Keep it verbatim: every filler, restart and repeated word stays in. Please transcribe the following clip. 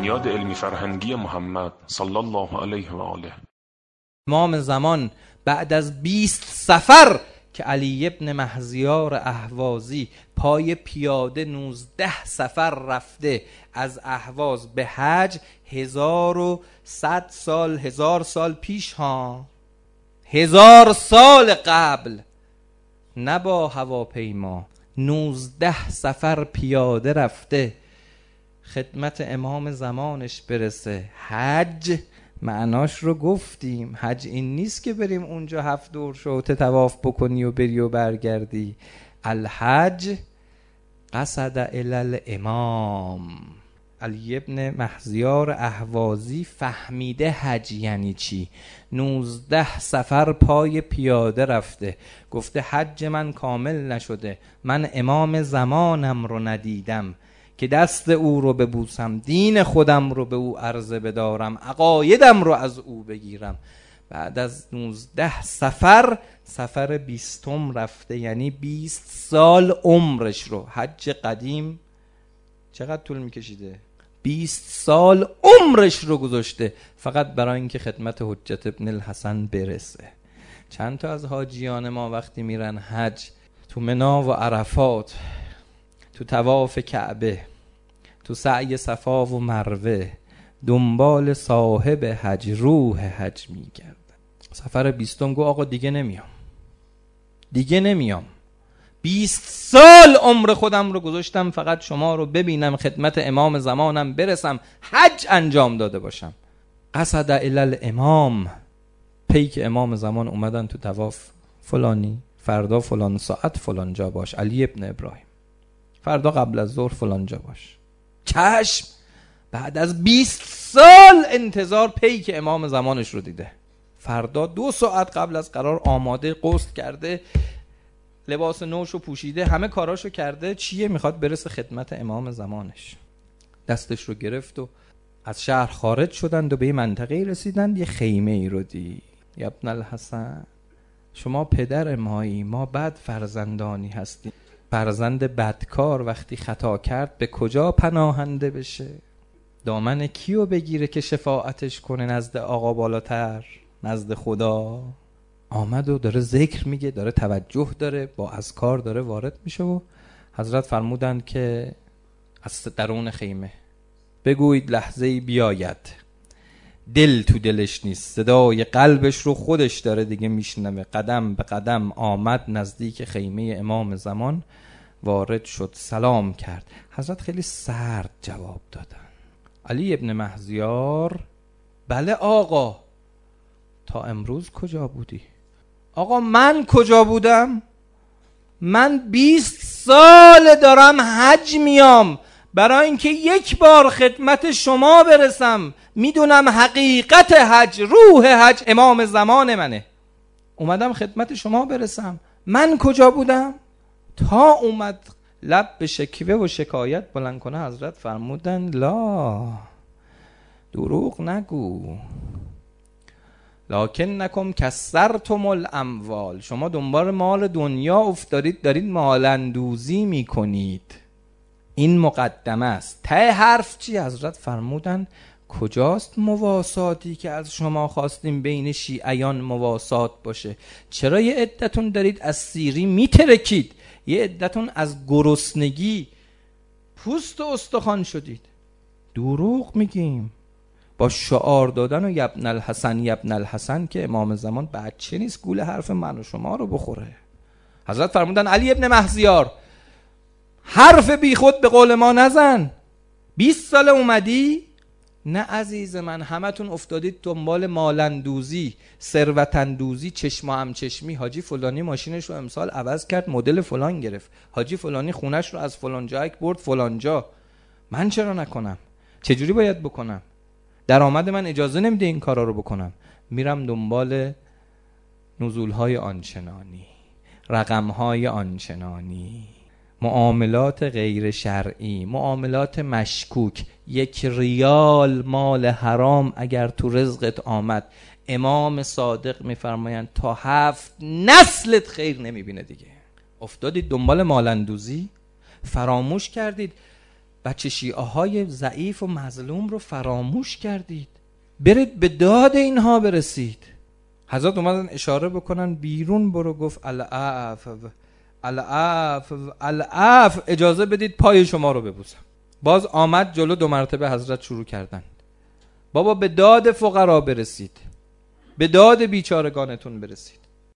بنیاد علمی فرهنگی محمد صلی الله علیه و آله. امام زمان بعد از بیست سفر که علی ابن مهزیار اهوازی پای پیاده نوزده سفر رفته از اهواز به حج، هزار و صد سال هزار سال پیش ها، هزار سال قبل، نه با هواپیما، نوزده سفر پیاده رفته خدمت امام زمانش برسه. حج معناش رو گفتیم، حج این نیست که بریم اونجا هفت دور شوت طواف بکنی و بری و برگردی. الحج قصد الی الامام. علی ابن مهزیار اهوازی فهمیده حج یعنی چی. نوزده سفر پای پیاده رفته، گفته حج من کامل نشده، من امام زمانم رو ندیدم که دست او رو ببوسم، دین خودم رو به او عرضه بدارم، عقایدم رو از او بگیرم. بعد از نوزده سفر سفر بیستم رفته، یعنی بیست سال عمرش رو. حج قدیم چقدر طول میکشیده؟ بیست سال عمرش رو گذاشته فقط برای اینکه خدمت حجت ابن الحسن برسه. چند تا از حاجیان ما وقتی میرن حج، تو منا و عرفات، تو طواف کعبه، تو سعی صفا و مروه، دنبال صاحب حج، روح حج میگردن. سفر بیستم گو آقا دیگه نمیام، دیگه نمیام، بیست سال عمر خودم رو گذاشتم فقط شما رو ببینم، خدمت امام زمانم برسم، حج انجام داده باشم. قصد الی الامام، پیک امام زمان اومدن تو طواف، فلانی فردا فلان ساعت فلان جا باش، علی ابن ابراهیم، فردا قبل از ظهر فلان جا باش. چشم. بعد از بیست سال انتظار پیک امام زمانش رو دیده، فردا دو ساعت قبل از قرار آماده، غسل کرده، لباس نوشو پوشیده، همه کاراشو کرده، چیه؟ میخواد برسه خدمت امام زمانش. دستش رو گرفت و از شهر خارج شدند و به یه منطقه رسیدند، یه خیمه ای رو دید. یا ابن الحسن، شما پدر مایی، ما بعد فرزندانی هستیم، فرزند بدکار وقتی خطا کرد به کجا پناهنده بشه؟ دامن کیو بگیره که شفاعتش کنه نزد آقا بالاتر، نزد خدا؟ آمد و داره ذکر میگه، داره توجه داره، با اذکار داره وارد میشه و حضرت فرمودند که از درون خیمه بگویید لحظه‌ای بیاید، دل تو دلش نیست، صدای قلبش رو خودش داره دیگه میشنوه. قدم به قدم آمد نزدیک خیمه امام زمان، وارد شد، سلام کرد. حضرت خیلی سرد جواب دادن. علی ابن مهزیار: بله آقا. تا امروز کجا بودی؟ آقا من کجا بودم؟ من بیست سال دارم حج میام برای اینکه یک بار خدمت شما برسم، میدونم حقیقت حج، روح حج امام زمان منه، اومدم خدمت شما برسم. من کجا بودم؟ تا اومد لب به شکوه و شکایت بلند کنه، حضرت فرمودن لا، دروغ نگو، لکن نکم کسرتم الاموال، شما دنبال مال دنیا افتادید، دارید مال اندوزی میکنید. این مقدمه است. ته حرف چی؟ حضرت فرمودن کجاست مواساتی که از شما خواستیم بین شیعیان مواسات باشه؟ چرا یه عدتون دارید از سیری میترکید، یه عدتون از گرسنگی پوست و استخوان شدید؟ دروغ میگیم. با شعار دادن و یبن الحسن یبن الحسن که امام زمان بچه نیست گول حرف من و شما رو بخوره. حضرت فرمودن علی ابن مهزیار حرف بی خود به قول ما نزن. بیست سال اومدی؟ نه عزیز من، همتون افتادید دنبال مالندوزی، ثروتندوزی، چشم هم چشمی. حاجی فلانی ماشینش رو امسال عوض کرد، مدل فلان گرفت، حاجی فلانی خونش رو از فلان جا برد فلان جا. من چرا نکنم؟ چجوری باید بکنم؟ درآمد من اجازه نمیده این کارا رو بکنم. میرم دنبال نزولهای آنچنانی، رقمهای آنچنانی، معاملات غیر شرعی، معاملات مشکوک. یک ریال مال حرام اگر تو رزقت آمد، امام صادق میفرمایند تا هفت نسلت خیر نمیبینه دیگه. افتادید دنبال مالندوزی، فراموش کردید بچه شیعه های ضعیف و مظلوم رو فراموش کردید، برید به داد اینها برسید. حضرت اومدن اشاره بکنن بیرون برو، گفت العفو العفو العفو، اجازه بدید پای شما رو ببوسم. باز آمد جلو، دو مرتبه حضرت شروع کردن بابا به داد فقرا برسید، به داد بیچارگانتون برسید.